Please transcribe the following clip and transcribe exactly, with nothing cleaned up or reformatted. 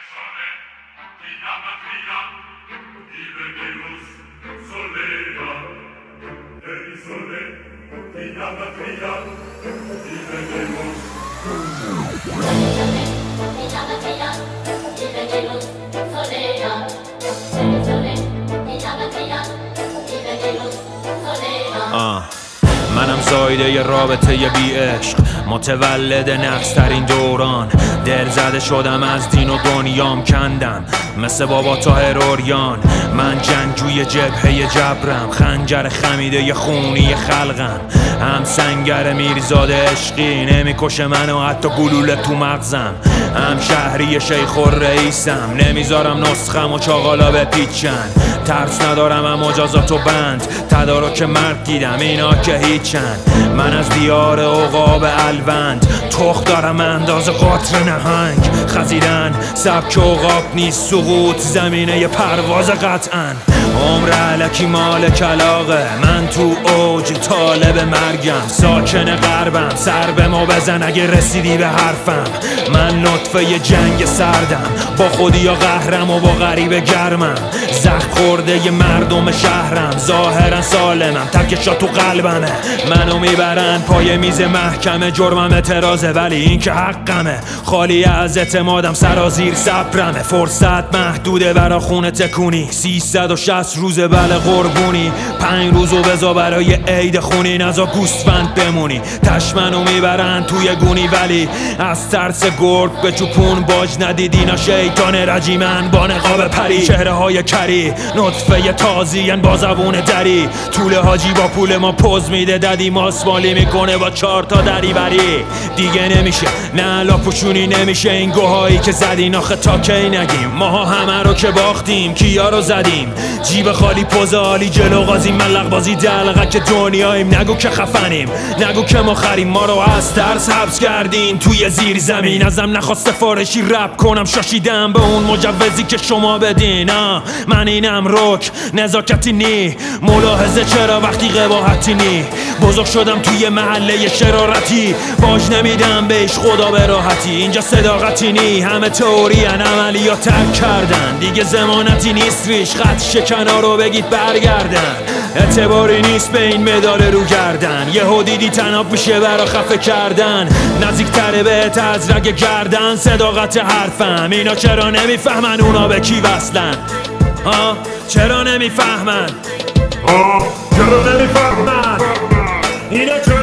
آه منم زایده ی رابطه ی بی عشق، متولد نقص ترین دوران. دل زده شدم از دین و دنیام کندم مثل بابا طاهر عریان. من جنگجوی جبهه جبرم، خنجر خمیده ی خونی خلقم. هم سنگر میرزاده عشقی نمیکشه منو حتی گلوله تو مغزم. هم شهری شیخ الرئیسم، نمیذارم نسخم و چاقالا بپیچن. ترس ندارم هم مجازات و بند، تدارک مرد دیدم اینا که هیچن. من از دیار عقاب الوند، تخت دارم انداز قطر نهنگ. خزیدن سبک عقاب نیست، سقوط زمینه ی پرواز قطعا. عمر علکی مال کلاغه، من تو اوج طالب مرگم. ساکن غربم، سر به ما بزن اگه رسیدی به حرفم. من نطفه ی جنگ سردم، با خودی یا قهرم و با غریب گرمم. زخم خورده ی مردم شهرم، ظاهرا سالمم تکشا تو قلبمه. منو میبرن پای میز محکمه، جرمم اعتراضه ولی این که حقمه. خالی از اعتمادم سرازیر صبرمه، فرصت محدوده برا خونه تکونی. سیصد و شصت روز بله قربونی، پنج روزو بزا برای عید خونی. نزا گوسفند بمونی، تشمنو میبرن توی گونی ولی از ترس گرگ به چوپون باج ندید. اینا شیطان رجیمن با نقاب پری، چهره های کری نطفه تازین با زبون دری. طول حاجی با پول ما پوز میده، ددی ماسمالی میکنه با چهار تا دری بری. دیگه نمیشه نه لاپوشونی نمیشه این گوهایی که زدین. آخه تا کی نگیم ماها همه رو که باختیم، کیا رو زدیم جیب خالی پوز عالی جلو قاضی ملق بازی دلقه که دنیاییم. نگو که خفنیم، نگو که ما خریم، ما رو از ترس حبس کردین توی زیر زمین. ازم نخواست فارشی رپ کنم، شاشیدم به اون مجوزی که شما بدین. آه من اینم رک نزاکتی نی، ملاحظه چرا وقتی قباحتی نی. بزرگ شدم توی محله شرارتی، باج نمیدم بهش خدا به راحتی. اینجا صداقتی نی، همه تئوری ان عملیات تک کردن. دیگه زمانتی نیست ریش خط شکنا رو بگید برگردن. اعتباری نیست به این مدال رو گردن، یهو دیدی تناب میشه برا خفه کردن. نزدیکتره بهت از رگ گردن صداقت حرفم. اینا چرا نمیفهمن اونا به کی وصلن؟ آه چرا نمیفهمن؟ آه چرا نمیفهمن؟ اینا چرا